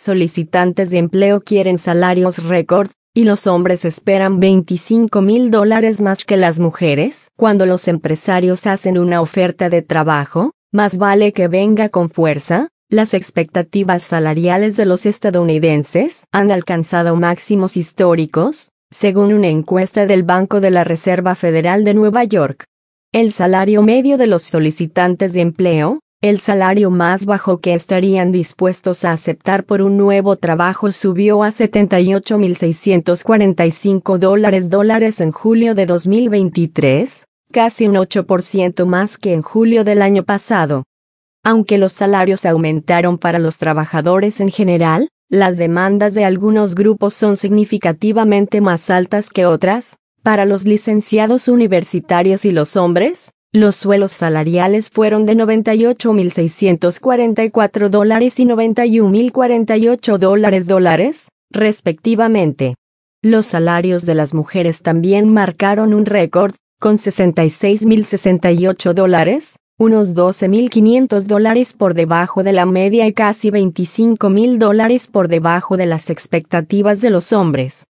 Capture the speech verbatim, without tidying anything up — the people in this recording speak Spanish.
solicitantes de empleo quieren salarios récord, y los hombres esperan veinticinco mil dólares más que las mujeres. Cuando los empresarios hacen una oferta de trabajo, más vale que venga con fuerza. Las expectativas salariales de los estadounidenses han alcanzado máximos históricos, según una encuesta del Banco de la Reserva Federal de Nueva York. El salario medio de los solicitantes de empleo, el salario más bajo que estarían dispuestos a aceptar por un nuevo trabajo, subió a setenta y ocho mil seiscientos cuarenta y cinco dólares dólares en julio de dos mil veintitrés, casi un ocho por ciento más que en julio del año pasado. Aunque los salarios aumentaron para los trabajadores en general, las demandas de algunos grupos son significativamente más altas que otras. Para los licenciados universitarios y los hombres, los suelos salariales fueron de noventa y ocho mil seiscientos cuarenta y cuatro dólares y noventa y un mil cuarenta y ocho dólares dólares, respectivamente. Los salarios de las mujeres también marcaron un récord, con sesenta y seis mil sesenta y ocho dólares, unos doce mil quinientos dólares por debajo de la media y casi veinticinco mil dólares por debajo de las expectativas de los hombres.